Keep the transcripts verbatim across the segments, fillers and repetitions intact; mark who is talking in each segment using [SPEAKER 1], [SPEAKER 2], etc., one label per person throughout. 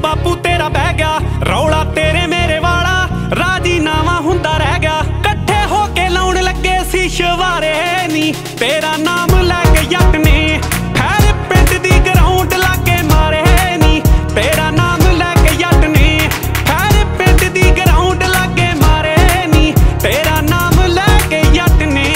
[SPEAKER 1] बापू तेरा बह गया, रौला तेरे मेरे वाला राजीनामा हुंदा रह गया। कट्ठे होके लाउण लगे सी शवारे नी, तेरा नाम लैके जट ने हैर पिंड दी ग्राउंड लाके मारे नी। तेरा नाम लैके जट ने हैर पिंड दी ग्राउंड लाके मारे नी। तेरा नाम लैके जट ने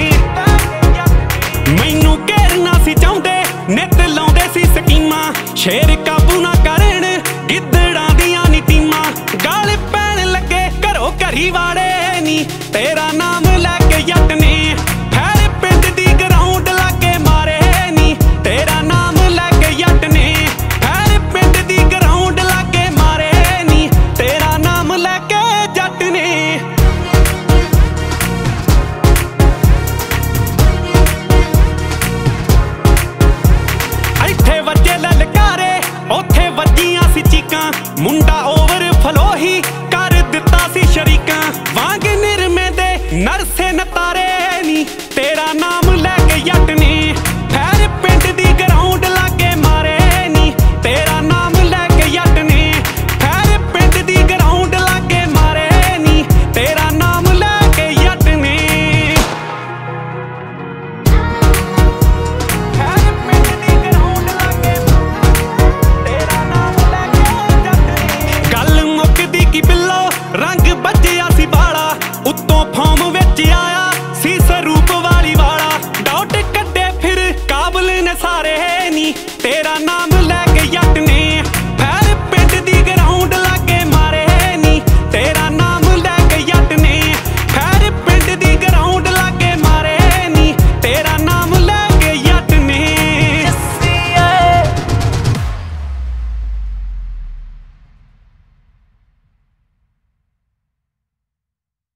[SPEAKER 1] मैनू घेरना सी चाहुंदे, नित लाउंदे सी स्कीमां, शेर काबू ना करन गिद्दड़ां दियां नी टीमां। गल पैण लगे घरों घरी वाड़े नी, तेरा नाम लैके जट ने हैर पिंड दी ग्राउंड लाके मारे नी। तेरा नाम लैके जट ने हैर पिंड दी ग्राउंड लाके मारे नी। तेरा नाम लैके जट ने ਇੱਥੇ ਵੱਜੇ ਲਲਕਾਰੇ, ਉੱਥੇ ਵੱਜੀਆਂ ਸੀ ਚੀਕਾਂ। ਮੁੰਡਾ ਓਵਰ ਫਲੋ ਹੀ ਕਰ ਦਿੱਤਾ ਸੀ ਸ਼ਰੀਕਾਂ, ਵਾਂਗ ਨਿਰਮੇ ਦੇ ਨਰਸੇ ਨਤਾਰੇ ਨੀ। ਤੇਰਾ ਨਾਮ